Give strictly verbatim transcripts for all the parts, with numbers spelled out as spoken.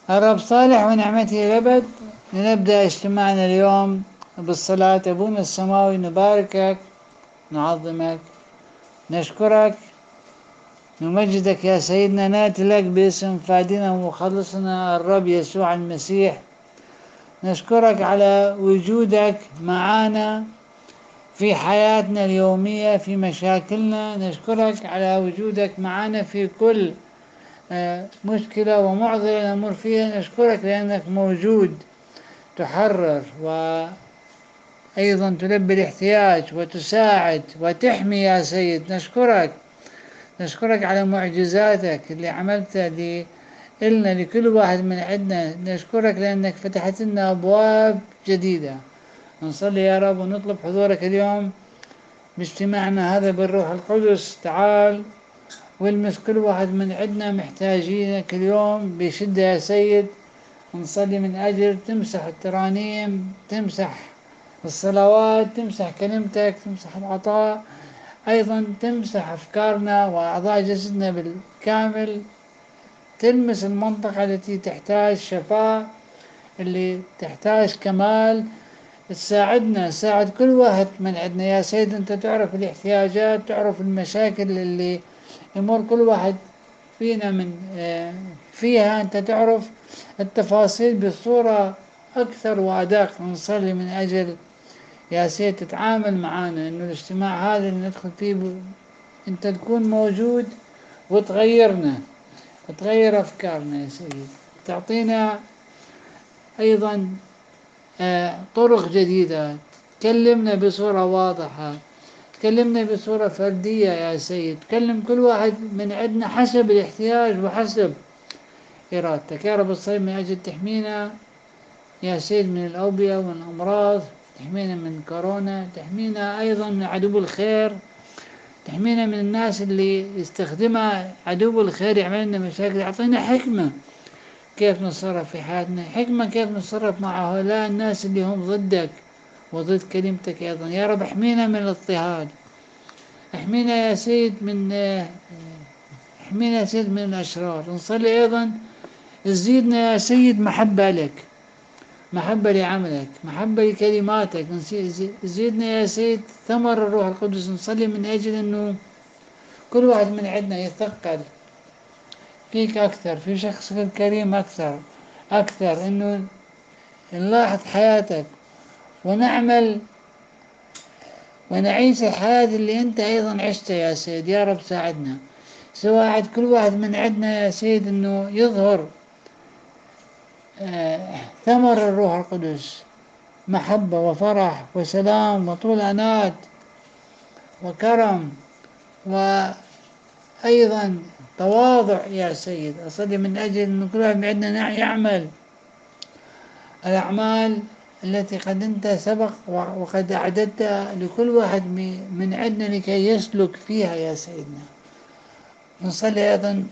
الرب صالح ونعمته الأبد. لنبدأ اجتماعنا اليوم بالصلاة. أبونا السماوي، نباركك، نعظمك، نشكرك، نمجدك يا سيدنا. ناتي لك باسم فادنا ومخلصنا الرب يسوع المسيح. نشكرك على وجودك معنا في حياتنا اليومية، في مشاكلنا. نشكرك على وجودك معنا في كل مشكلة ومعضلة نمر فيها. نشكرك لأنك موجود، تحرر وأيضا تلبي الاحتياج وتساعد وتحمي يا سيد. نشكرك نشكرك على معجزاتك اللي عملتها لي إلنا لكل واحد من عندنا. نشكرك لأنك فتحت لنا أبواب جديدة. نصلي يا رب ونطلب حضورك اليوم باجتماعنا هذا بالروح القدس. تعال والمس كل واحد من عندنا محتاجينك اليوم بشدة يا سيد. نصلي من أجل تمسح الترانيم، تمسح الصلوات، تمسح كلمتك، تمسح العطاء، أيضا تمسح أفكارنا وأعضاء جسدنا بالكامل. تلمس المنطقة التي تحتاج شفاء، اللي تحتاج كمال. تساعدنا، ساعد كل واحد من عندنا يا سيد. أنت تعرف الاحتياجات، تعرف المشاكل اللي يمر كل واحد فينا من فيها. أنت تعرف التفاصيل بصورة أكثر وأدق. نصلي من أجل يا سيد تتعامل معنا، إنه الاجتماع هذا اللي ندخل فيه ب... أنت تكون موجود وتغيرنا، تغير أفكارنا يا سيد. تعطينا أيضا طرق جديدة. تكلمنا بصورة واضحة، تكلمنا بصورة فردية يا سيد. تكلم كل واحد من عندنا حسب الاحتياج وحسب إرادتك يا رب. الصليب من أجل تحمينا يا سيد من الأوبئة والأمراض، تحمينا من كورونا، تحمينا أيضا من عدو الخير، تحمينا من الناس اللي يستخدمها عدو الخير يعمل لنا مشاكل. أعطينا حكمة كيف نتصرف في حياتنا، حكمة كيف نتصرف مع هؤلاء الناس اللي هم ضدك وضد كلمتك أيضا يا رب. احمينا من الاضطهاد، احمينا يا سيد من احمينا يا سيد من الأشرار. نصلي أيضا زيدنا يا سيد محبة لك، محبة لعملك، محبة لكلماتك. زيدنا يا سيد ثمر الروح القدس. نصلي من أجل أنه كل واحد من عندنا يتثقل فيك أكثر، في شخصك الكريم أكثر أكثر، أنه نلاحظ حياتك ونعمل ونعيش الحياة اللي أنت أيضا عشتها يا سيد. يا رب ساعدنا، سواعد كل واحد من عندنا يا سيد أنه يظهر آه ثمر الروح القدس، محبة وفرح وسلام وطول أنات وكرم وأيضا تواضع يا سيد. أصلي من أجل أن كل واحد من عندنا يعمل الأعمال التي قد أنت سبق وقد أعددتها لكل واحد من عندنا لكي يسلك فيها يا سيدنا. نصلي أيضا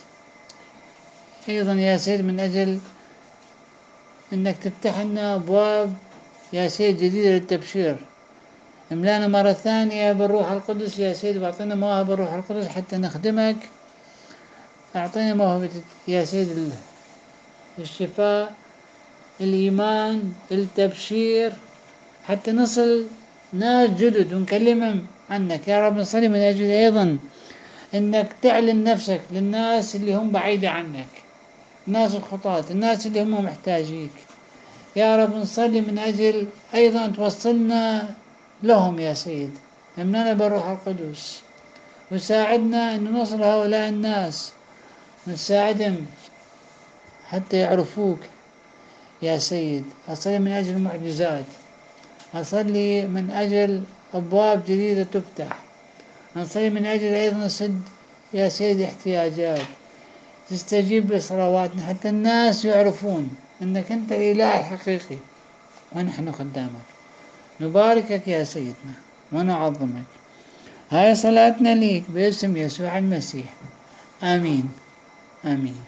أيضا يا سيد من أجل أنك تفتح لنا أبواب يا سيد جديدة للتبشير. املانا مرة ثانية بالروح القدس يا سيد، واعطينا مواهب الروح القدس حتى نخدمك. اعطينا موهبة يا سيد الشفاء، الإيمان، التبشير، حتى نصل ناس جدد ونكلمهم عنك يا رب. نصلي من أجل أيضا أنك تعلن نفسك للناس اللي هم بعيدة عنك، الناس الخطاة، الناس اللي هم محتاجيك يا رب. نصلي من أجل أيضا توصلنا لهم يا سيد. امننا بالروح القدس وساعدنا أن نوصل هؤلاء الناس، نساعدهم حتى يعرفوك يا سيد. أصلي من أجل المعجزات، أصلي من أجل أبواب جديدة تفتح، أصلي من أجل أيضا سد يا سيد احتياجات، تستجيب لصلواتنا حتى الناس يعرفون أنك أنت الإله الحقيقي ونحن خدامك. نباركك يا سيدنا ونعظمك. هاي صلاتنا ليك باسم يسوع المسيح، آمين آمين.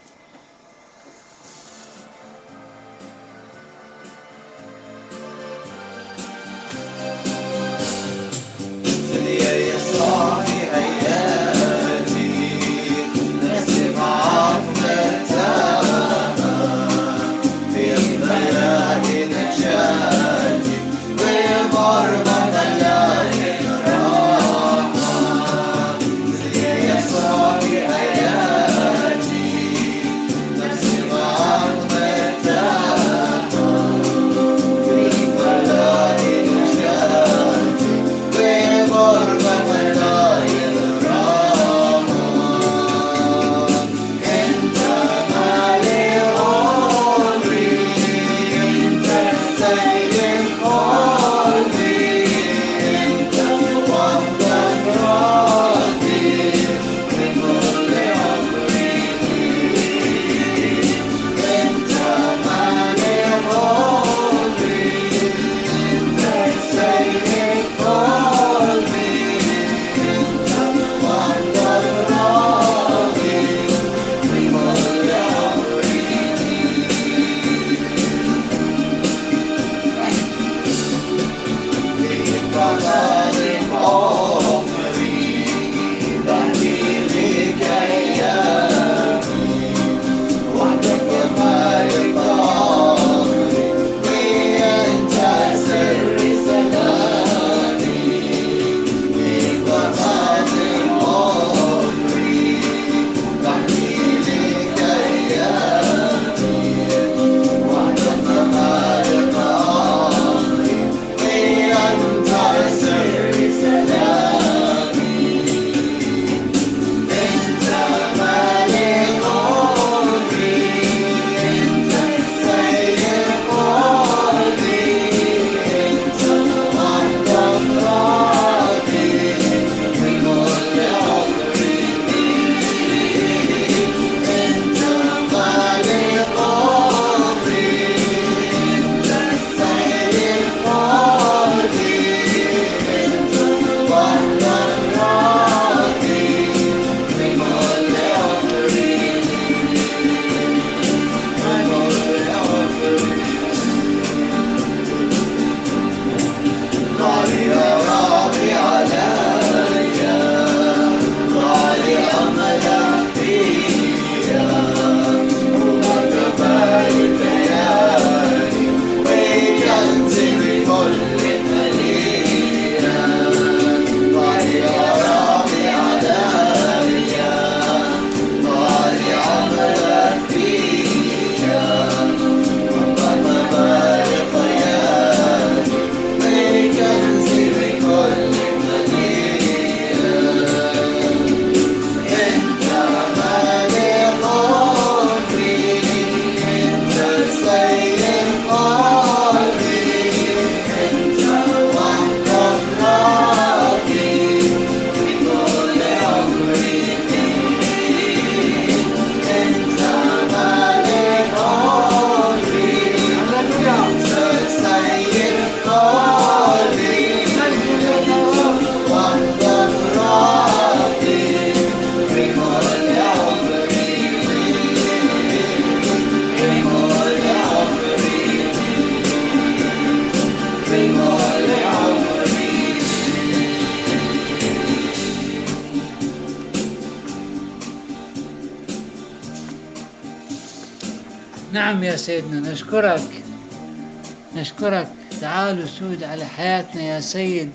نعم يا سيدنا، نشكرك نشكرك. تعال وسود على حياتنا يا سيد،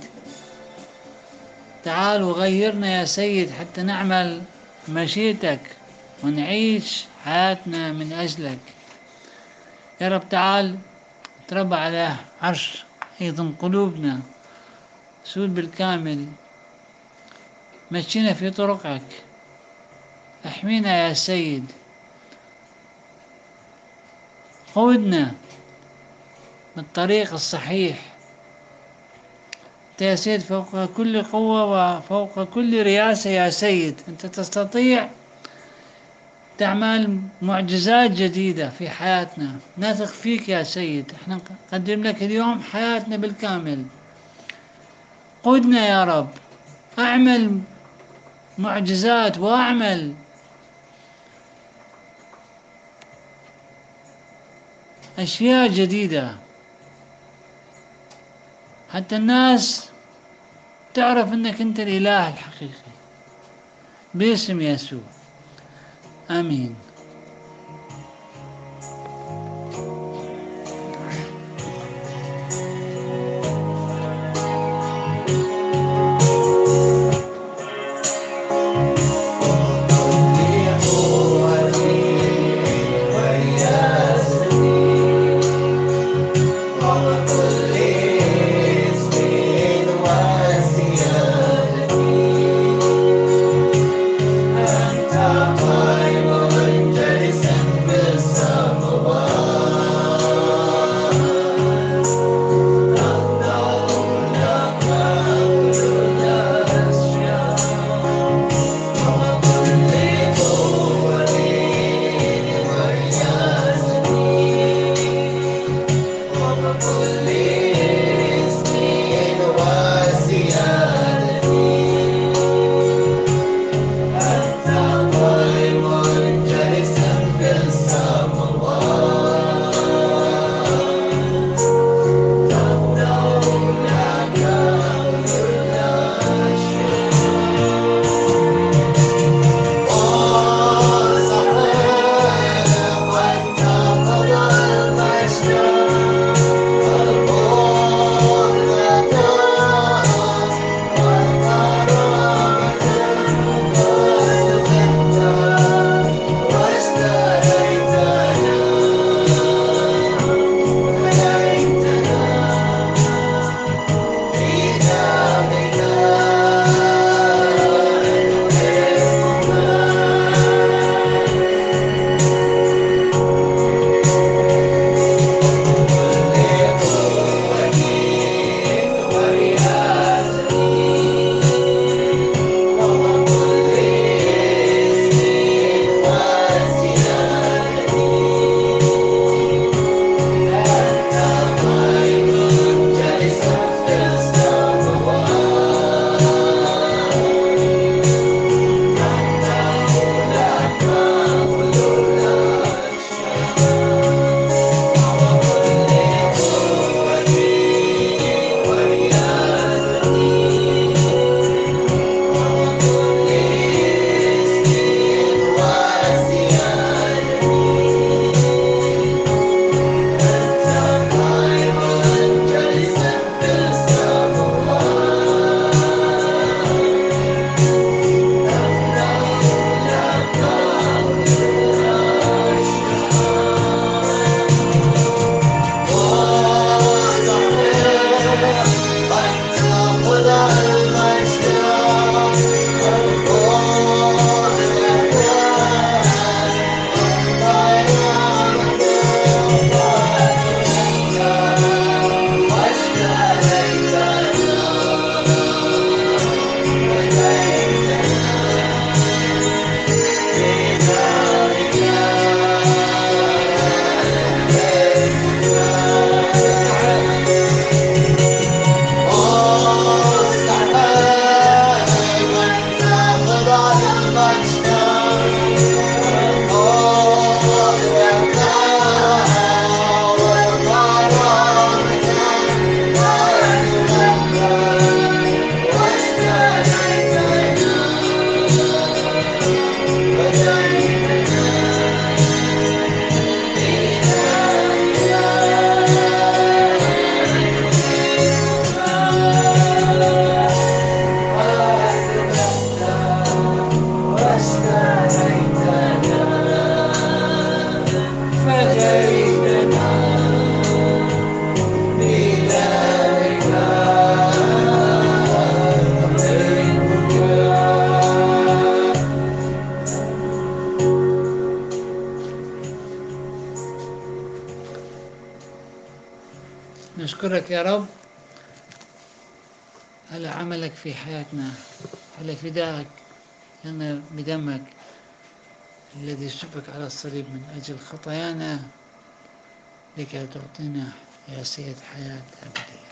تعال وغيرنا يا سيد حتى نعمل مشيئتك ونعيش حياتنا من أجلك يا رب. تعال تربى على عرش أيضا قلوبنا، سود بالكامل، مشينا في طرقك، احمينا يا سيد، قودنا بالطريق الصحيح. أنت يا سيد فوق كل قوة وفوق كل رياسة يا سيد، أنت تستطيع تعمل معجزات جديدة في حياتنا. نثق فيك يا سيد، احنا نقدم لك اليوم حياتنا بالكامل. قودنا يا رب، اعمل معجزات واعمل أشياء جديدة حتى الناس تعرف أنك أنت الإله الحقيقي، باسم يسوع، آمين. Bye. نشكرك يا رب على عملك في حياتنا، على فدائك لنا بدمك الذي سفك على الصليب من أجل خطايانا لكي تعطينا يا سيد حياة أبدية.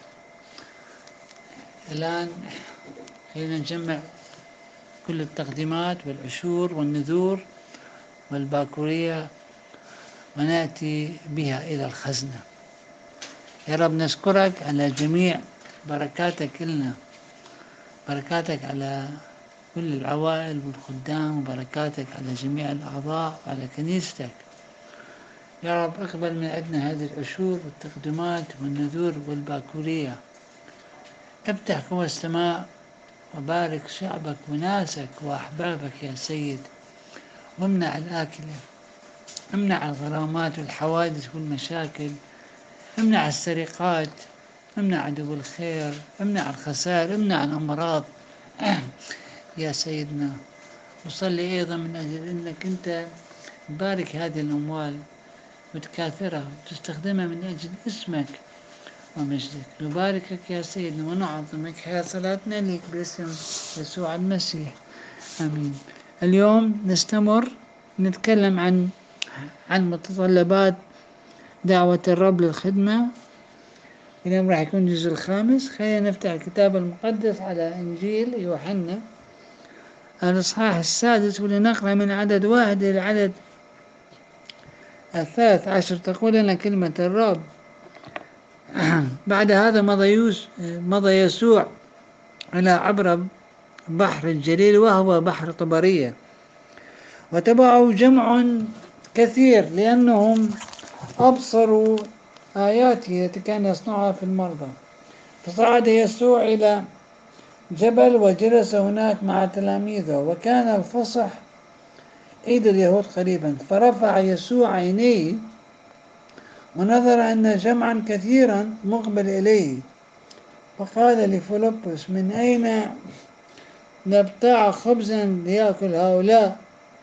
الآن خلينا نجمع كل التقديمات والعشور والنذور والباكورية ونأتي بها إلى الخزنة. يا رب نشكرك على جميع بركاتك لنا، بركاتك على كل العوائل والخدام، وبركاتك على جميع الأعضاء وعلى كنيستك. يا رب اقبل من عندنا هذه العشور والتقدمات والنذور والباكورية. افتح قوى السماء وبارك شعبك وناسك وأحبابك يا سيد، وامنع الآكلة، امنع الغرامات والحوادث والمشاكل، امنع السرقات، امنع عدو الخير، امنع الخسائر، امنع الأمراض يا سيدنا. وصلي أيضا من أجل أنك أنت تبارك هذه الأموال وتكاثرها وتستخدمها من أجل اسمك ومجدك. نباركك يا سيدنا ونعظمك. حياة صلاتنا لك باسم يسوع المسيح، آمين. اليوم نستمر نتكلم عن عن متطلبات دعوة الرب للخدمة. اليوم راح يكون الجزء الخامس. خلينا نفتح الكتاب المقدس على إنجيل يوحنا الإصحاح السادس، ولنقرأ من عدد واحد إلى عدد الثالث عشر. تقول لنا كلمة الرب: بعد هذا مضى, يوس مضى يسوع إلى عبر بحر الجليل وهو بحر طبرية، وتبعه جمع كثير لأنهم أبصروا آياته التي كان يصنعها في المرضى. فصعد يسوع إلى جبل وجلس هناك مع تلاميذه، وكان الفصح عيد اليهود قريبا. فرفع يسوع عينيه ونظر أن جمعا كثيرا مقبل إليه، فقال لفيلبس: من أين نبتاع خبزا ليأكل هؤلاء؟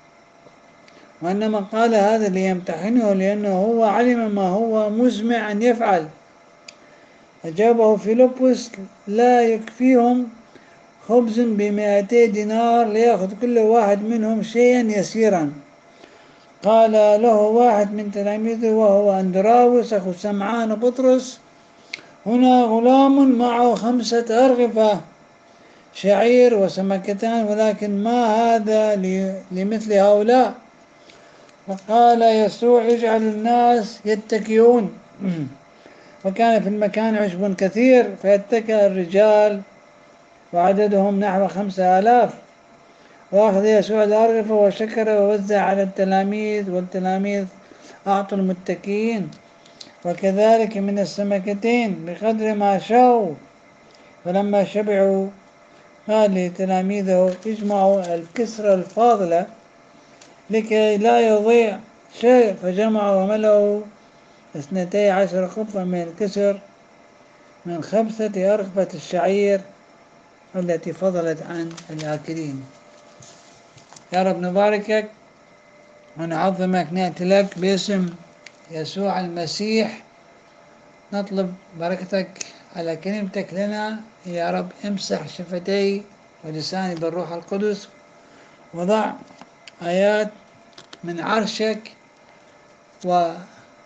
وإنما قال هذا ليمتحنه، لأنه هو علم ما هو مزمع أن يفعل. أجابه فيلبس: لا يكفيهم خبز بمائتي دينار ليأخذ كل واحد منهم شيئا يسيرا. قال له واحد من تلاميذه وهو أندراوس أخو سمعان بطرس: هنا غلام معه خمسة أرغفة شعير وسمكتان، ولكن ما هذا لمثل هؤلاء؟ فقال يسوع: اجعل الناس يتكئون. وكان في المكان عشب كثير، فيتكأ الرجال وعددهم نحو خمسة آلاف. وأخذ يسوع الأرغفة وشكر ووزع على التلاميذ، والتلاميذ أعطوا المتكئين، وكذلك من السمكتين بقدر ما شاءوا. فلما شبعوا قال لتلاميذه: اجمعوا الكسرة الفاضلة لكي لا يضيع شيء. فجمعوا وملأوا اثنتي عشر خبزا من الكسر من خمسة أرغفة الشعير التي فضلت عن الآكلين. يا رب نباركك ونعظمك، نأتي لك باسم يسوع المسيح، نطلب بركتك على كلمتك لنا. يا رب امسح شفتي ولساني بالروح القدس، وضع آيات من عرشك، وقود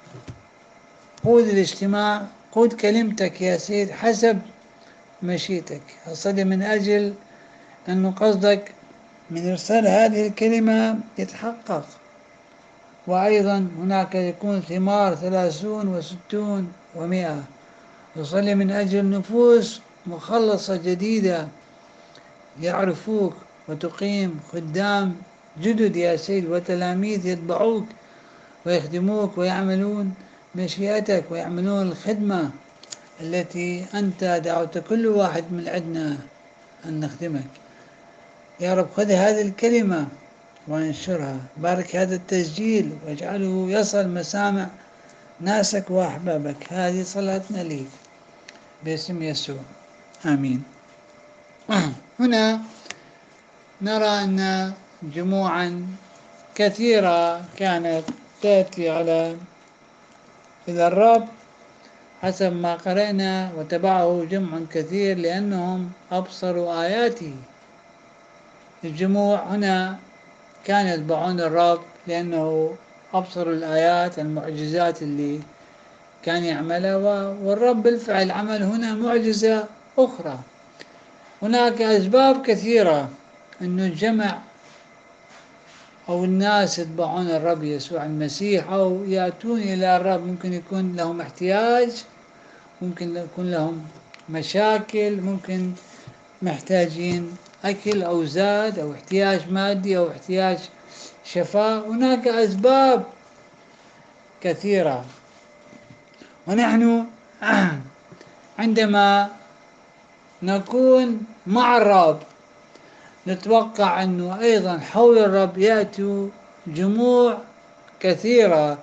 الاجتماع، قود كلمتك يا سيد حسب مشيتك. أصلي من أجل أن قصدك من إرسال هذه الكلمة يتحقق، وأيضا هناك يكون ثمار ثلاثون وستون ومئة. أصلي من أجل نفوس مخلصة جديدة يعرفوك، وتقيم خدام جدد يا سيد، وتلاميذ يتبعوك ويخدموك ويعملون مشيئتك ويعملون الخدمة التي أنت دعوت كل واحد من عندنا أن نخدمك. يا رب خذ هذه الكلمة وانشرها. بارك هذا التسجيل واجعله يصل مسامع ناسك وأحبابك. هذه صلاتنا ليك باسم يسوع، آمين. هنا نرى أن جموعا كثيرة كانت تأتي على إلى الرب حسب ما قرأنا وتبعه جمع كثير لأنهم أبصروا آياته. الجموع هنا كان يتبعون الرب لأنه أبصروا الآيات المعجزات اللي كان يعملها، والرب بالفعل عمل هنا معجزة أخرى. هناك أسباب كثيرة أنه الجمع أو الناس يتبعون الرب يسوع المسيح أو يأتون إلى الرب. ممكن يكون لهم احتياج، ممكن يكون لهم مشاكل، ممكن محتاجين أكل أو زاد أو احتياج مادي أو احتياج شفاء. هناك أسباب كثيرة. ونحن عندما نكون مع الرب نتوقع أنه أيضا حول الرب يأتوا جموع كثيرة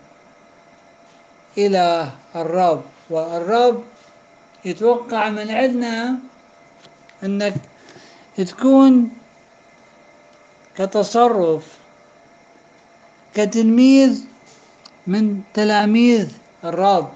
إلى الرب، والرب يتوقع من عندنا أنك تكون كتصرف كتلميذ من تلاميذ الرب.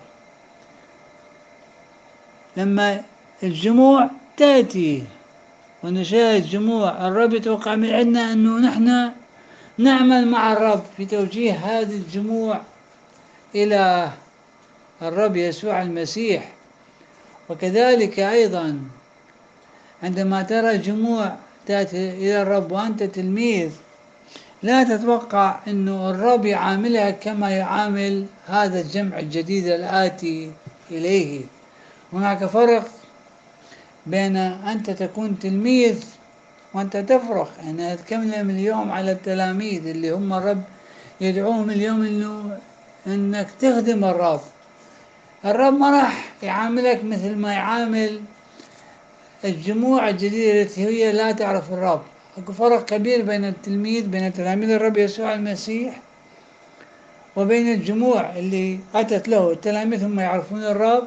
لما الجموع تأتي ونشاهد جموع، الرب يتوقع من عندنا أنه نحن نعمل مع الرب في توجيه هذه الجموع إلى الرب يسوع المسيح. وكذلك أيضا عندما ترى جموع تأتي إلى الرب وأنت تلميذ، لا تتوقع أنه الرب يعاملها كما يعامل هذا الجمع الجديد الآتي إليه. هناك فرق بين أنت تكون تلميذ وأنت تفرح أن يعني تكمل اليوم على التلاميذ اللي هم الرب يدعوهم اليوم إنه إنك تخدم الرب. الرب ما راح يعاملك مثل ما يعامل الجموع الجديدة التي هي لا تعرف الرب. اكو فرق كبير بين التلميذ بين تلاميذ الرب يسوع المسيح وبين الجموع اللي أتت له. التلاميذ هم يعرفون الرب،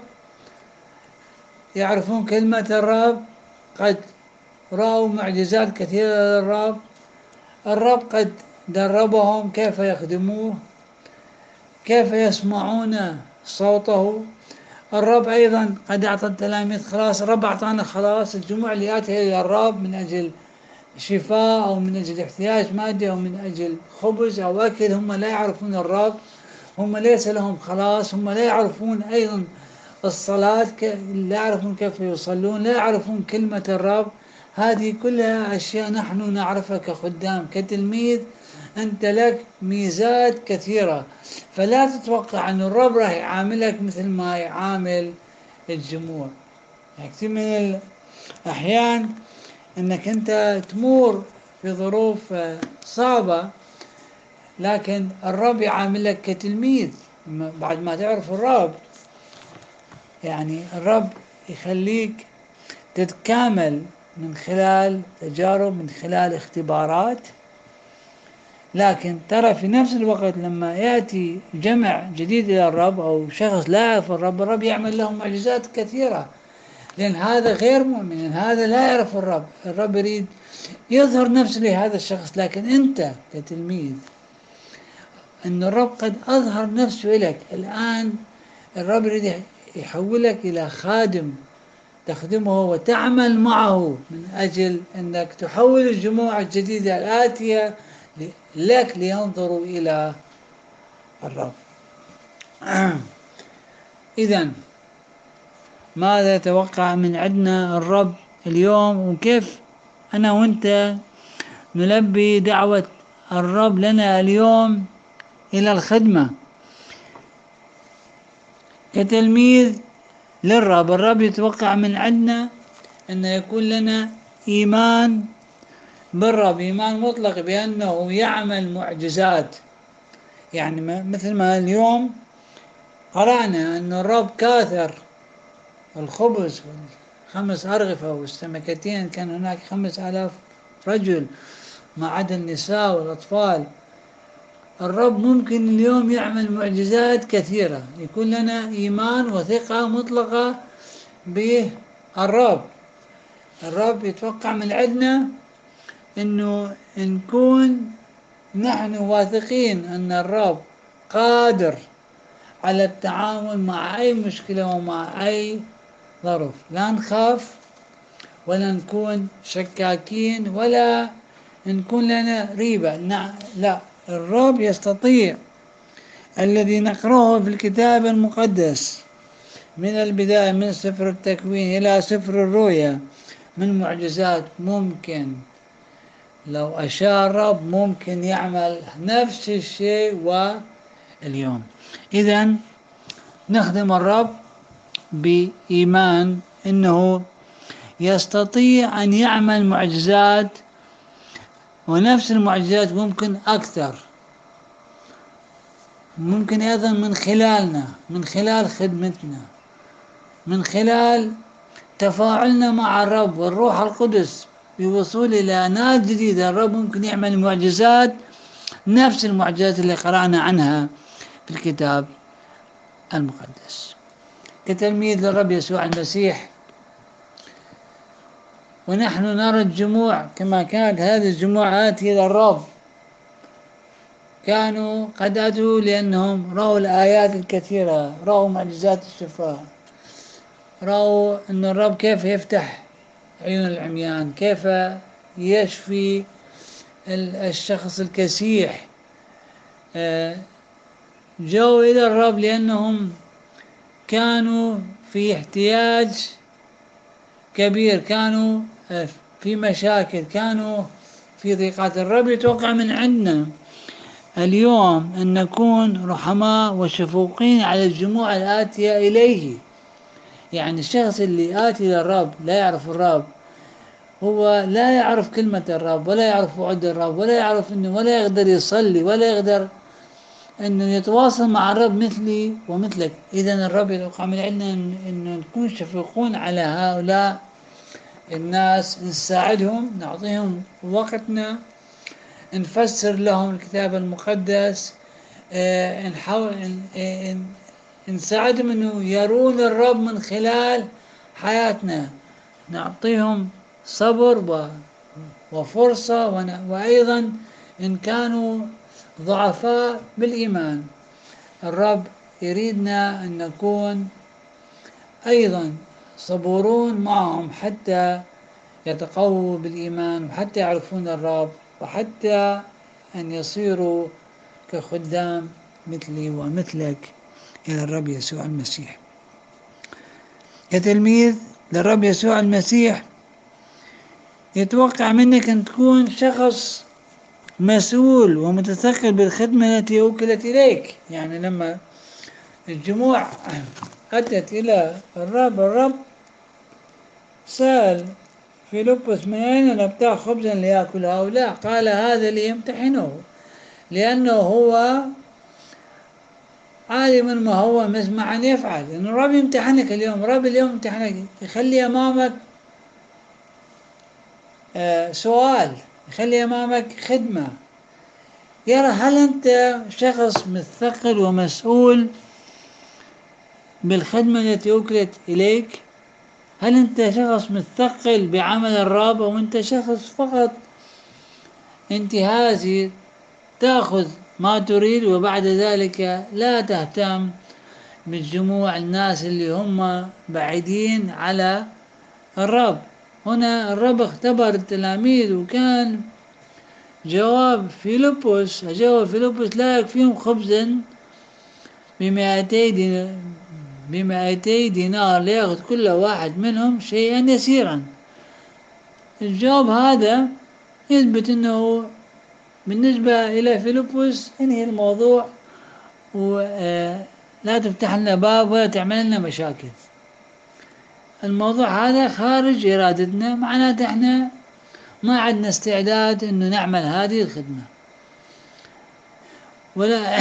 يعرفون كلمة الرب، قد رأوا معجزات كثيرة للرب، الرب قد دربهم كيف يخدموه، كيف يسمعون صوته. الرب أيضا قد أعطى التلاميذ خلاص. الرب أعطانا خلاص. الجموع اللي آتي إلى الرب من أجل شفاء أو من أجل احتياج مادي أو من أجل خبز أو أكل، هم لا يعرفون الرب، هم ليس لهم خلاص، هم لا يعرفون أيضا الصلاة، لا يعرفون كيف يصلون، لا يعرفون كلمة الرب. هذه كلها أشياء نحن نعرفها كخدام كتلميذ. أنت لك ميزات كثيرة، فلا تتوقع أن الرب راح يعاملك مثل ما يعامل الجموع. كثير من الأحيان أنك أنت تمر في ظروف صعبة، لكن الرب يعاملك كتلميذ بعد ما تعرف الرب. يعني الرب يخليك تتكامل من خلال تجارب، من خلال اختبارات. لكن ترى في نفس الوقت لما يأتي جمع جديد إلى الرب أو شخص لا يعرف الرب، الرب يعمل له معجزات كثيرة، لأن هذا غير مؤمن، هذا لا يعرف الرب. الرب يريد يظهر نفسه لهذا الشخص. لكن أنت كتلميذ أن الرب قد أظهر نفسه لك الآن. الرب يريد يحولك إلى خادم تخدمه وتعمل معه من أجل أنك تحول الجموع الجديدة الآتية لك لينظروا إلى الرب. إذن ماذا يتوقع من عندنا الرب اليوم، وكيف أنا وأنت نلبي دعوة الرب لنا اليوم إلى الخدمة كتلميذ للرب؟ الرب يتوقع من عندنا أن يكون لنا إيمان بالرب، إيمان مطلق بأنه يعمل معجزات. يعني مثل ما اليوم قرأنا أن الرب كاثر الخبز والخمس أرغفة والسمكتين، كان هناك خمس آلاف رجل ما عدا النساء والأطفال. الرب ممكن اليوم يعمل معجزات كثيرة. يكون لنا إيمان وثقة مطلقة بالرب. الرب يتوقع من عندنا أنه نكون نحن واثقين أن الرب قادر على التعامل مع أي مشكلة ومع أي ظرف. لا نخاف ولا نكون شكاكين ولا نكون لنا ريبة. لا، الرب يستطيع. الذي نقرأه في الكتاب المقدس من البداية، من سفر التكوين إلى سفر الرؤيا، من معجزات ممكن لو أشاء الرب ممكن يعمل نفس الشيء واليوم. إذا نخدم الرب بإيمان أنه يستطيع أن يعمل معجزات، ونفس المعجزات ممكن أكثر، ممكن أيضا من خلالنا، من خلال خدمتنا، من خلال تفاعلنا مع الرب والروح القدس بوصول إلى ناس جديدة. الرب ممكن يعمل معجزات نفس المعجزات اللي قرأنا عنها في الكتاب المقدس. كتلميذ للرب يسوع المسيح ونحن نرى الجموع كما كانت هذه الجموع آتية إلى الرب، كانوا قد أتوا لأنهم رأوا الآيات الكثيرة، رأوا معجزات الشفاء، رأوا أن الرب كيف يفتح عيون العميان، كيف يشفي الشخص الكسيح. جاءوا إلى الرب لأنهم كانوا في احتياج كبير، كانوا في مشاكل، كانوا في ضيقات. الرب يتوقع من عندنا اليوم أن نكون رحماء وشفوقين على الجموع الآتية إليه. يعني الشخص اللي آتي للرب لا يعرف الرب، هو لا يعرف كلمة الرب ولا يعرف وعد الرب ولا يعرف إنه ولا يقدر يصلي ولا يقدر إنه يتواصل مع الرب مثلي ومثلك. إذا الرب يتوقع من عندنا إنه نكون شفوقون على هؤلاء الناس، نساعدهم، نعطيهم وقتنا، نفسر لهم الكتاب المقدس، اه نحاول اه نساعدهم انه يرون الرب من خلال حياتنا، نعطيهم صبر وفرصة، وأيضا إن كانوا ضعفاء بالإيمان الرب يريدنا أن نكون أيضا صبورون معهم حتى يتقووا بالإيمان وحتى يعرفون الرب وحتى أن يصيروا كخدام مثلي ومثلك إلى الرب يسوع المسيح. كتلميذ للرب يسوع المسيح يتوقع منك أن تكون شخص مسؤول ومتثقل بالخدمة التي وكلت إليك. يعني لما الجموع أتت إلى الرب، الرب سأل فيلبس من أين نبتاع خبزا ليأكل هؤلاء؟ قال هذا ليمتحنه، لأنه هو عالم ما هو مسمع أن يفعل. إن الرب يمتحنك اليوم، الرب اليوم يمتحنك، يخلي أمامك آه سؤال، يخلي أمامك خدمة، يرى هل أنت شخص مثقل ومسؤول بالخدمة التي وكلت إليك؟ هل أنت شخص مثقل بعمل الرب، أو أنت شخص فقط انتهازي تأخذ ما تريد وبعد ذلك لا تهتم بالجموع الناس اللي هم بعيدين على الرب؟ هنا الرب اختبر التلاميذ، وكان جواب فيلبس جواب فيلبس لا يكفيهم خبزا بمائتي دينار, بمائتي دينار ليأخذ كل واحد منهم شيئا يسيرا. الجواب هذا يثبت أنه بالنسبة إلى فيلبس انهي الموضوع ولا تفتح لنا باب ولا تعمل لنا مشاكل. الموضوع هذا خارج إرادتنا، معناته احنا ما عندنا استعداد أنه نعمل هذه الخدمة ولا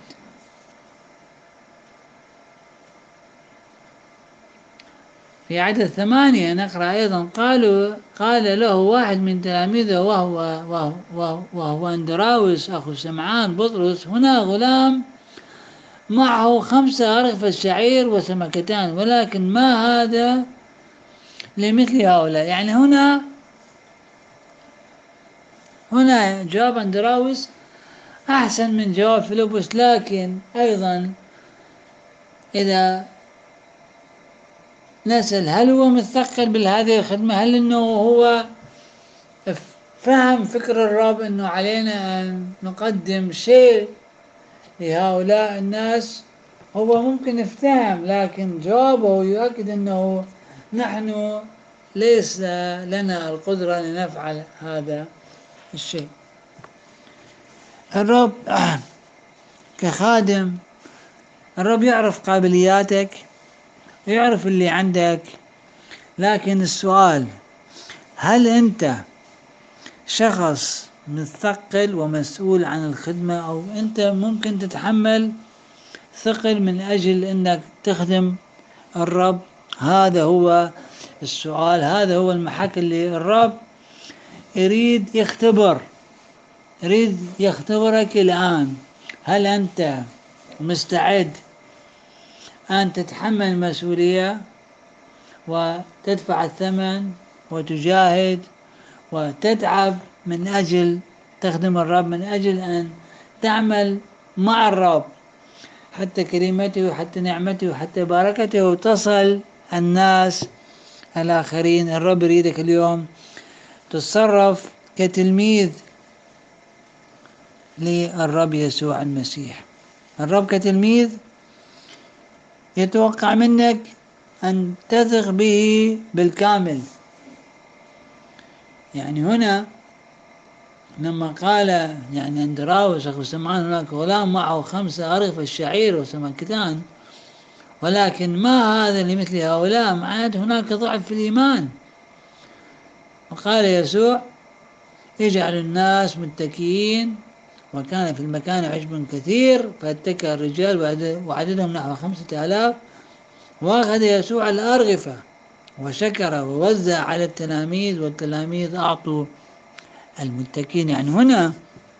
في عدد ثمانية نقرأ أيضا قالوا قال له واحد من تلاميذه وهو, وهو, وهو, وهو أندراوس أخو سمعان بطرس، هنا غلام معه خمسة أرغفة شعير وسمكتان، ولكن ما هذا لمثل هؤلاء. يعني هنا هنا جواب أندراوس أحسن من جواب فيلبس، لكن أيضا إذا نسأل هل هو مثقل بهذه الخدمة؟ هل أنه هو فهم فكر الرب أنه علينا أن نقدم شيء لهؤلاء الناس؟ هو ممكن افتهم، لكن جوابه يؤكد أنه نحن ليس لنا القدرة لنفعل هذا الشيء. الرب كخادم، الرب يعرف قابلياتك، يعرف اللي عندك، لكن السؤال هل أنت شخص مثقل ومسؤول عن الخدمة، أو أنت ممكن تتحمل ثقل من أجل أنك تخدم الرب؟ هذا هو السؤال، هذا هو المحك اللي الرب يريد يختبر يريد يختبرك الآن. هل أنت مستعد أن تتحمل المسؤولية وتدفع الثمن وتجاهد وتتعب من أجل تخدم الرب، من أجل أن تعمل مع الرب حتى كلمته وحتى نعمته وحتى بركته تصل الناس الآخرين؟ الرب يريدك اليوم تتصرف كتلميذ للرب يسوع المسيح. الرب كتلميذ يتوقع منك أن تثق به بالكامل. يعني هنا لما قال يعني أندراوس أخو سمعان هناك غلام معه خمسة أرغفة الشعير وسمكتان، ولكن ما هذا لمثل هؤلاء، معناته هناك ضعف في الإيمان. وقال يسوع يجعل الناس متكئين، وكان في المكان عشب كثير فاتكى الرجال وعددهم نحو خمسة آلاف. وأخذ يسوع الأرغفة وشكر ووزع على التلاميذ، والتلاميذ أعطوا المتكين. يعني هنا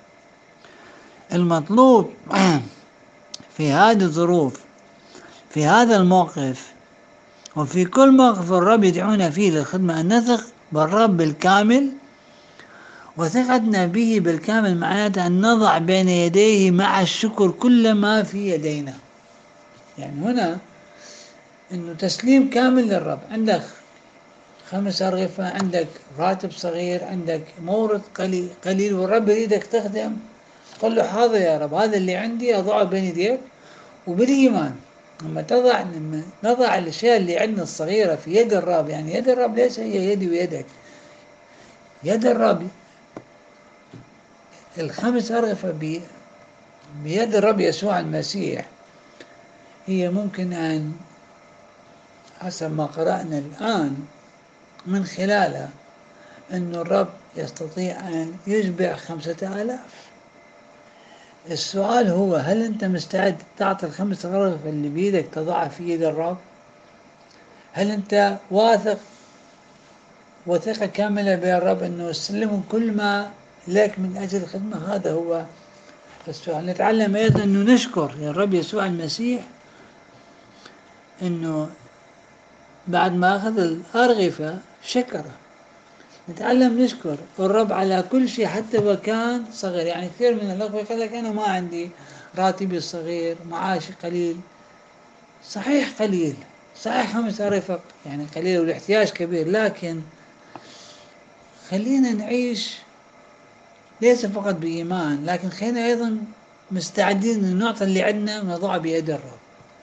المطلوب في هذه الظروف، في هذا الموقف، وفي كل موقف الرب يدعونا فيه للخدمة، أن نثق بالرب بالكامل. وثقتنا به بالكامل معناته أن نضع بين يديه مع الشكر كل ما في يدينا. يعني هنا أنه تسليم كامل للرب. عندك خمس أرغفة، عندك راتب صغير، عندك مورد قليل, قليل والرب يريدك تخدم، قل له حاضر يا رب، هذا اللي عندي أضعه بين يديك. وبالإيمان لما تضع لما نضع الأشياء اللي عندنا الصغيرة في يد الرب، يعني يد الرب ليس هي يدي ويدك، يد الرب. الخمس أرغفة بيد الرب يسوع المسيح هي ممكن أن حسب ما قرأنا الآن من خلالها أن الرب يستطيع أن يشبع خمسة آلاف. السؤال هو هل أنت مستعد تعطي الخمس أرغفة اللي بيدك تضعها في يد الرب؟ هل أنت واثق وثقة كاملة بالرب أنه يسلمه كل ما لك من أجل الخدمة؟ هذا هو السؤال. نتعلم أيضا أنه نشكر يا الرب يسوع المسيح، أنه بعد ما أخذ الأرغفة شكره. نتعلم نشكر الرب على كل شيء حتى وكان صغير. يعني كثير من الأخوة يقول لك أنا ما عندي، راتبي صغير، معاشي قليل. صحيح قليل، صحيح خمس أرغفة يعني قليل والاحتياج كبير، لكن خلينا نعيش ليس فقط بإيمان، لكن خلينا أيضا مستعدين أن نعطي اللي عندنا ونضعه بيد الرب.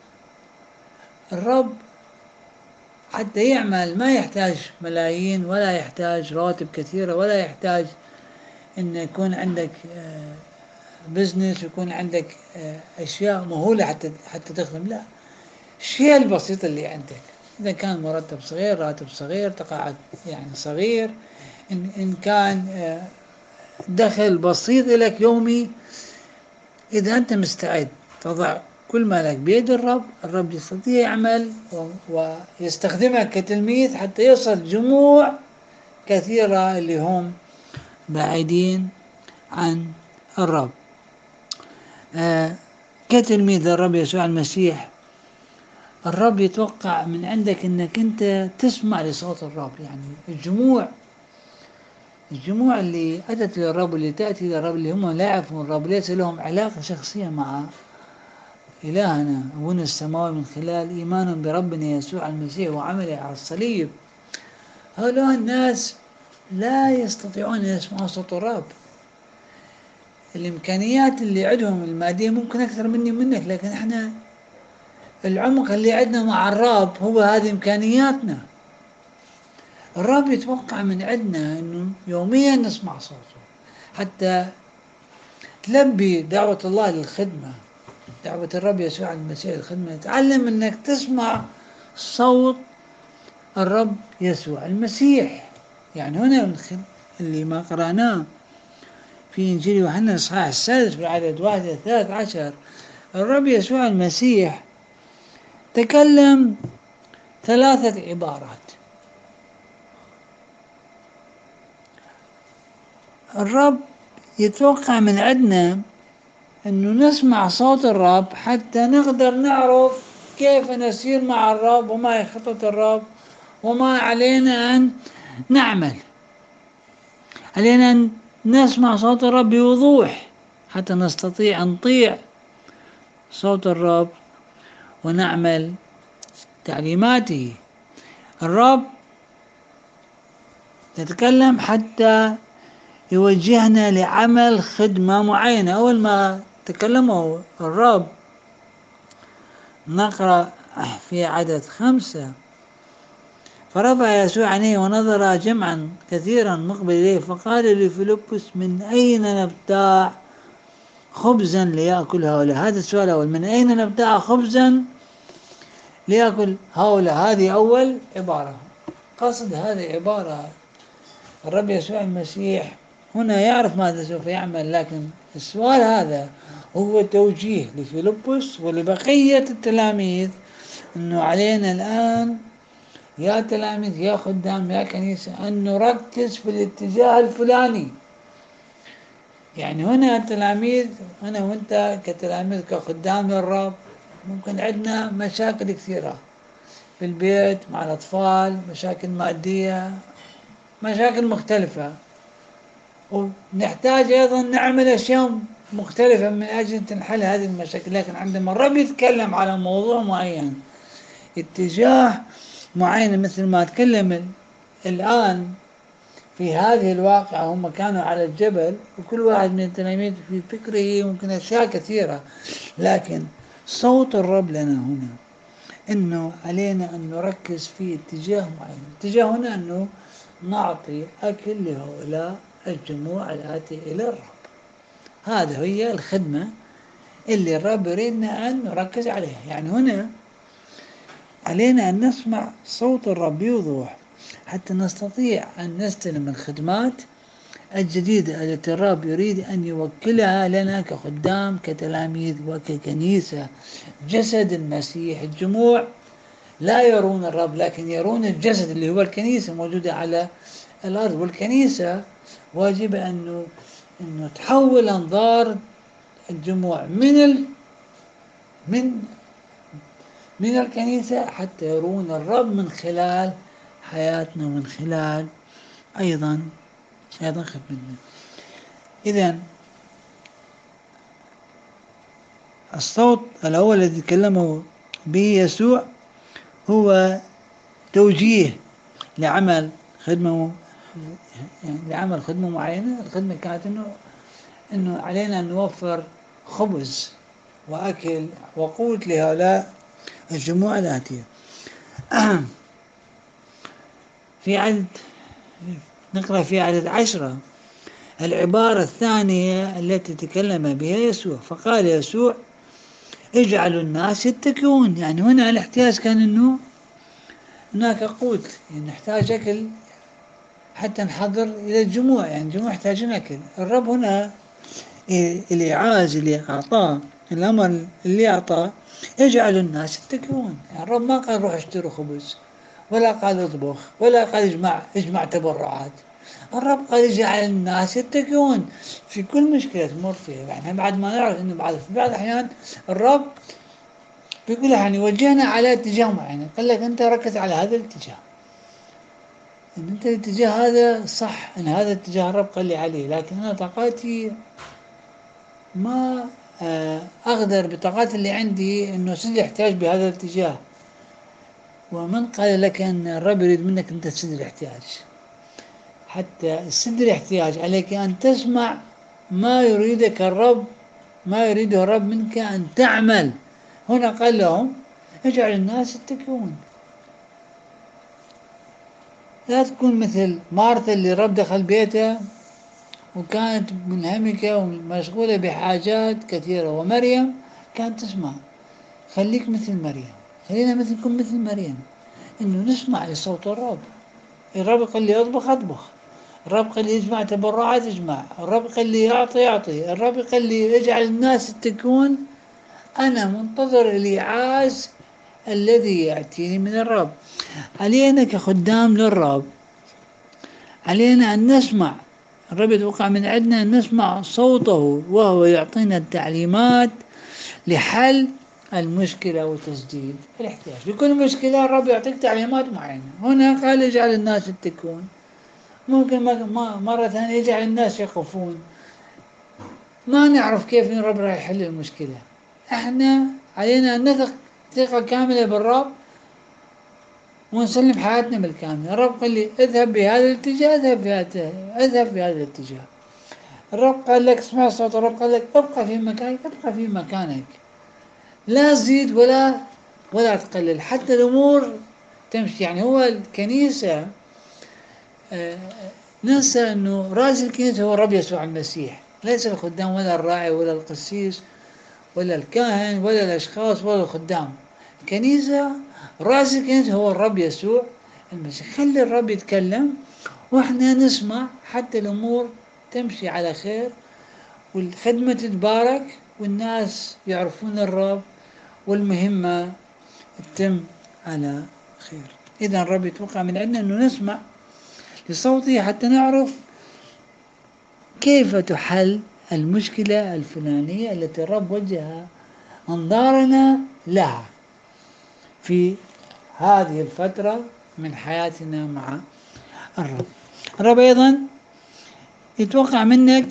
الرب حتى يعمل ما يحتاج ملايين، ولا يحتاج رواتب كثيرة، ولا يحتاج أن يكون عندك بزنس ويكون عندك أشياء مهولة حتى حتى تخدم. لا، الشيء البسيط اللي عندك، إذا كان مرتب صغير، راتب صغير، تقاعد يعني صغير، إن, إن كان دخل بسيط لك يومي، إذا أنت مستعد تضع كل ما لك بيد الرب، الرب يستطيع يعمل ويستخدمك كتلميذ حتى يصل جموع كثيرة اللي هم بعيدين عن الرب. آه كتلميذ الرب يسوع المسيح، الرب يتوقع من عندك أنك أنت تسمع لصوت الرب. يعني الجموع الجموع اللي أتت للرب واللي تأتي للرب، اللي هم لا يعرفون الرب، ليس لهم علاقة شخصية مع إلهنا أبونا السماوي من خلال إيمانهم بربنا يسوع المسيح وعمله على الصليب، هؤلاء الناس لا يستطيعون أن يسمعوا صوت الرب. الإمكانيات اللي عندهم المادية ممكن أكثر مني ومنك، لكن إحنا العمق اللي عندنا مع الرب هو هذه إمكانياتنا. الرب يتوقع من عندنا أنه يوميا نسمع صوته حتى تلبي دعوة الله للخدمة، دعوة الرب يسوع المسيح للخدمة. تعلم أنك تسمع صوت الرب يسوع المسيح. يعني هنا من خل... اللي ما قرأناه في إنجيل يوحنا الإصحاح السادس بالعدد واحد إلى ثلاث عشر، الرب يسوع المسيح تكلم ثلاثة عبارات. الرب يتوقع من عندنا أنه نسمع صوت الرب حتى نقدر نعرف كيف نسير مع الرب وما هي خطة الرب وما علينا أن نعمل. علينا أن نسمع صوت الرب بوضوح حتى نستطيع أن نطيع صوت الرب ونعمل تعليماته. الرب يتكلم حتى يوجهنا لعمل خدمة معينة. أول ما تكلموا الرب نقرأ في عدد خمسة: فرفع يسوع عينيه ونظر جمعا كثيرا مقبل إليه فقال لفيلبس: من أين نبتاع خبزا ليأكل هؤلاء؟ هذا السؤال الأول، من أين نبتاع خبزا ليأكل هؤلاء؟ هذه أول عبارة. قصد هذه عبارة الرب يسوع المسيح هنا يعرف ماذا سوف يعمل، لكن السؤال هذا هو توجيه لفيلبس ولبقية التلاميذ أنه علينا الآن يا تلاميذ يا خدام يا كنيسة أن نركز في الاتجاه الفلاني. يعني هنا التلاميذ، أنا وأنت كتلاميذ كخدام للرب ممكن عندنا مشاكل كثيرة في البيت مع الأطفال، مشاكل مادية، مشاكل مختلفة، ونحتاج أيضا نعمل أشياء مختلفة من أجل تنحل هذه المشاكل. لكن عندما الرب يتكلم على موضوع معين، اتجاه معين، مثل ما تكلم الآن في هذه الواقعة، هم كانوا على الجبل وكل واحد من التلاميذ في فكره ممكن أشياء كثيرة، لكن صوت الرب لنا هنا إنه علينا أن نركز في اتجاه معين. اتجاه هنا أنه نعطي أكل لهؤلاء الجموع الآتي إلى الرب. هذا هي الخدمة اللي الرب يريدنا أن نركز عليها. يعني هنا علينا أن نسمع صوت الرب بوضوح حتى نستطيع أن نستلم الخدمات الجديدة التي الرب يريد أن يوكلها لنا كخدام كتلاميذ وككنيسة جسد المسيح. الجموع لا يرون الرب لكن يرون الجسد اللي هو الكنيسة موجودة على الأرض، والكنيسة واجب أنه أنه تحول أنظار الجموع من ال من من الكنيسة حتى يرون الرب من خلال حياتنا ومن خلال أيضا أيضا خدمتنا. إذن الصوت الأول الذي تكلمه به يسوع هو توجيه لعمل خدمة، يعني لعمل خدمة معينة. الخدمة كانت إنه إنه علينا أن نوفر خبز وأكل وقوت لهؤلاء الجموع الآتية. في عدد نقرأ في عدد عشرة العبارة الثانية التي تكلم بها يسوع، فقال يسوع: اجعلوا الناس يتكئون. يعني هنا الاحتياج كان إنه هناك قوت، يعني نحتاج أكل حتى نحضر إلى الجموع، يعني الجموع يحتاجون أكل. الرب هنا الإعاز اللي أعطاه، الأمر اللي أعطاه اجعلوا الناس يتكئون. يعني الرب ما قال روح اشتروا خبز، ولا قال اطبخ، ولا قال اجمع اجمع تبرعات. الرب قال اجعل الناس يتكئون في كل مشكلة تمر فيها. يعني بعد ما نعرف إنه بعد في بعض الأحيان الرب بيقول يعني يوجهنا على اتجاه معين، قال لك أنت ركز على هذا الاتجاه، إن أنت الاتجاه هذا صح، إن هذا الاتجاه الرب قال لي عليه، لكن أنا طاقاتي ما آه، أقدر بالطاقات اللي عندي إنه أسد الاحتياج بهذا الاتجاه. ومن قال لك أن الرب يريد منك أن تسد الاحتياج؟ حتى تسد الاحتياج عليك أن تسمع ما يريدك الرب، ما يريده الرب منك أن تعمل. هنا قال لهم اجعل الناس يتكئون. لا تكون مثل مارثا اللي الرب دخل بيتها وكانت منهمكة ومشغولة بحاجات كثيرة، ومريم كانت تسمع. خليك مثل مريم، خلينا مثل نكون مثل مريم، إنه نسمع لصوت الرب. الرب قال لي اطبخ اطبخ، الرب قال لي اجمع تبرعات اجمع، الرب قال لي اعطي اعطي، الرب قال لي اجعل الناس تكون. انا منتظر الإيعاز الذي يأتيني من الرب. علينا كخدام للرب، علينا أن نسمع. الرب يتوقع من عندنا أن نسمع صوته وهو يعطينا التعليمات لحل المشكلة وتسديد الاحتياج. بكل مشكلة الرب يعطيك تعليمات معينة. هنا قال اجعل الناس يتكون، ممكن مرة ثانية يجعل الناس يقفون. ما نعرف كيف الرب راح يحل المشكلة. احنا علينا أن نثق ثقة كاملة بالرب ونسلم حياتنا بالكامل. الرب قال لي اذهب بهذا الاتجاه، اذهب بهذا اذهب بهذا الاتجاه. الرب قال لك اسمع صوت الرب، قال لك ابقى في مكانك، ابقى في مكانك، لا تزيد ولا ولا تقلل حتى الأمور تمشي. يعني هو الكنيسة آه، ننسى أنه رأس الكنيسة هو الرب يسوع المسيح، ليس الخدام ولا الراعي ولا القسيس ولا الكاهن ولا الأشخاص ولا الخدام. الكنيسة رأس الكنيسة هو الرب يسوع المسيح. خلي الرب يتكلم وإحنا نسمع حتى الأمور تمشي على خير، والخدمة تتبارك، والناس يعرفون الرب، والمهمة تتم على خير. إذا الرب يتوقع من عندنا أنه نسمع لصوته حتى نعرف كيف تحل المشكلة الفلانية التي الرب وجه أنظارنا لها في هذه الفترة من حياتنا مع الرب. الرب أيضا يتوقع منك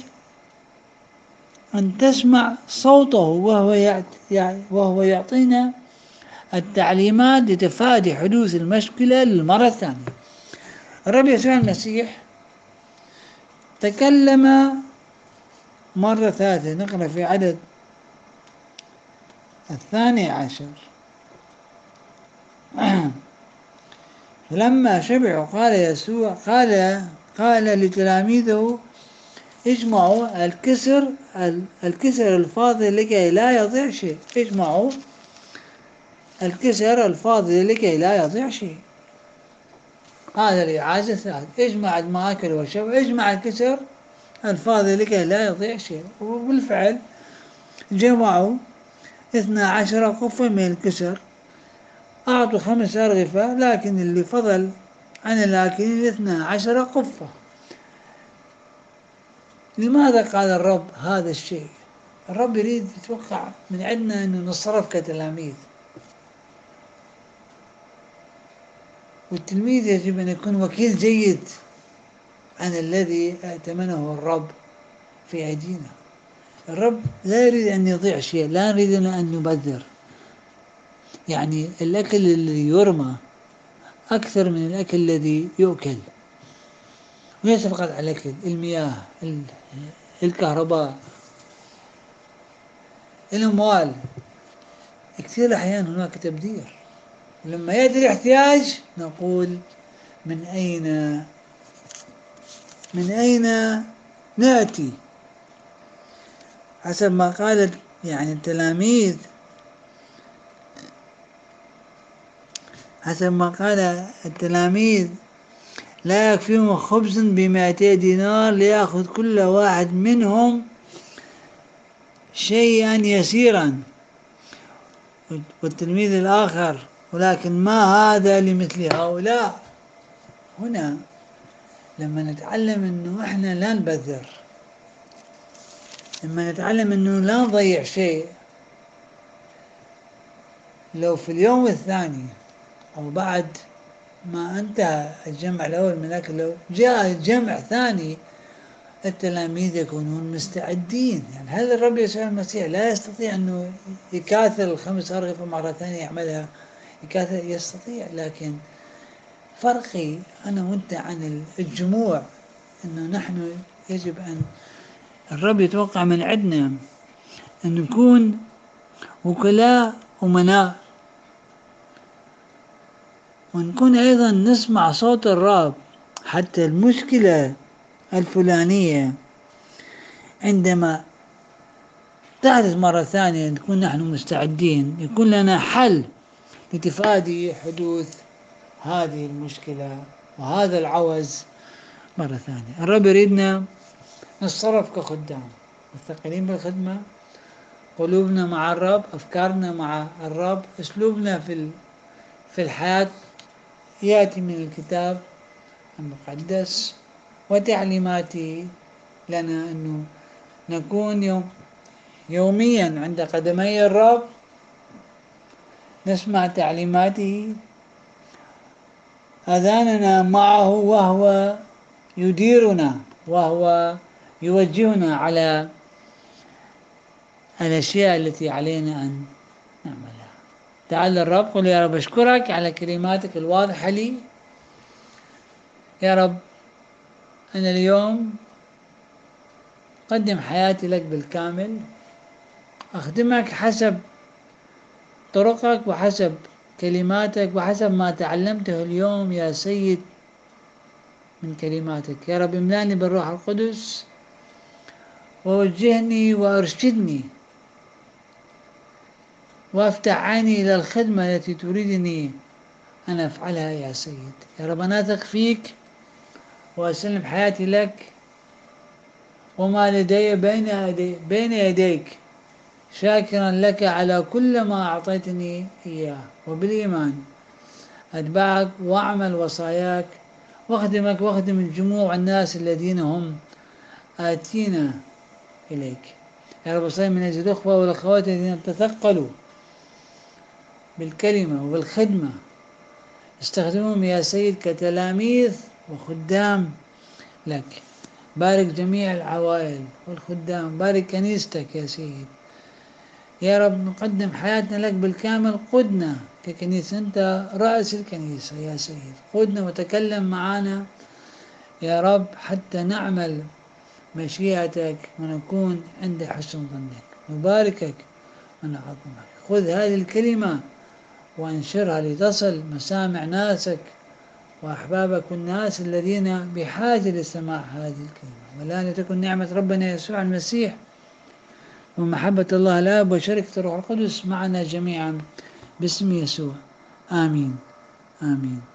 أن تسمع صوته وهو يعطي وهو يعطينا التعليمات لتفادي حدوث المشكلة للمرة الثانية. الرب يسوع المسيح تكلم مرة ثالثة، نقرأ في عدد الثاني عشر. فلما شبعوا قال يسوع قال قال لتلاميذه اجمعوا الكسر الكسر الفاضل لكي لا يضيع شيء. اجمعوا الكسر الفاضل لكي لا يضيع شيء. هذا الإعازة الثالث، اجمع المآكل والشرب، اجمع الكسر الفاضل لكي لا يضيع شيء. وبالفعل جمعوا اثنا عشر قفا من الكسر، أعطوا خمس أرغفة، لكن اللي فضل عن الآكلين اثنا عشر قفة. لماذا قال الرب هذا الشيء؟ الرب يريد يتوقع من عندنا أنه نصرف كتلاميذ، والتلميذ يجب أن يكون وكيل جيد عن الذي ائتمنه الرب في أيدينا. الرب لا يريد أن يضيع شيء، لا يريد أن نبذر. يعني الأكل الذي يرمى أكثر من الأكل الذي يؤكل. وليس فقط على الأكل، المياه، الكهرباء، الأموال، كثير أحيان هناك تبذير. لما يأتي الاحتياج نقول من أين من أين نأتي؟ حسب ما قالت يعني التلاميذ، حسب ما قال التلاميذ لا يكفيهم خبز بمائتي دينار ليأخذ كل واحد منهم شيئا يسيرا. والتلميذ الآخر ولكن ما هذا لمثل هؤلاء. هنا لما نتعلم أنه إحنا لا نبذر، لما نتعلم أنه لا نضيع شيء، لو في اليوم الثاني أو بعد ما انتهى الجمع الأول من الأكل لو جاء جمع ثاني التلاميذ يكونون مستعدين. يعني هذا الرب يسوع المسيح لا يستطيع أنه يكاثر الخمس أرغفة مرة ثانية يعملها، يكاثر يستطيع، لكن فرقي أنا وأنت عن الجموع أنه نحن يجب أن الرب يتوقع من عندنا أن نكون وكلاء أمناء، ونكون أيضا نسمع صوت الرب. حتى المشكلة الفلانية عندما تحدث مرة ثانية نكون نحن مستعدين، يكون لنا حل لتفادي حدوث هذه المشكلة وهذا العوز مرة ثانية. الرب يريدنا نتصرف كخدام مستقلين بالخدمة، قلوبنا مع الرب، أفكارنا مع الرب، أسلوبنا في في الحياة يأتي من الكتاب المقدس وتعليماته لنا أنه نكون يوم يوميا عند قدمي الرب، نسمع تعليماته، أذاننا معه وهو يديرنا وهو يوجهنا على الأشياء التي علينا أن نعملها. تعال الرب، قل يا رب أشكرك على كلماتك الواضحة لي. يا رب أنا اليوم أقدم حياتي لك بالكامل، أخدمك حسب طرقك وحسب كلماتك وحسب ما تعلمته اليوم يا سيد من كلماتك. يا رب املاني بالروح القدس ووجهني وارشدني وافتح عيني إلى الخدمة التي تريدني أن أفعلها يا سيد. يا رب أنا أثق فيك وأسلم حياتي لك وما لدي بين يدي بين يديك، شاكرا لك على كل ما أعطيتني إياه، وبالإيمان أتبعك وأعمل وصاياك واخدمك واخدم الجموع الناس الذين هم آتينا إليك. يا رب صلي من أجل الأخوة والأخوات الذين تثقلوا بالكلمة وبالخدمة، استخدمهم يا سيد كتلاميذ وخدام لك. بارك جميع العوائل والخدام، بارك كنيستك يا سيد. يا رب نقدم حياتنا لك بالكامل، قدنا ككنيسة، أنت رأس الكنيسة يا سيد، قدنا وتكلم معنا يا رب حتى نعمل مشيئتك ونكون عند حسن ظنك. نباركك ونعظمك. خذ هذه الكلمة وانشرها لتصل مسامع ناسك وأحبابك والناس الذين بحاجة لسماع هذه الكلمة. والآن تكن نعمة ربنا يسوع المسيح ومحبة الله الآب وشركة الروح القدس معنا جميعا باسم يسوع. آمين آمين.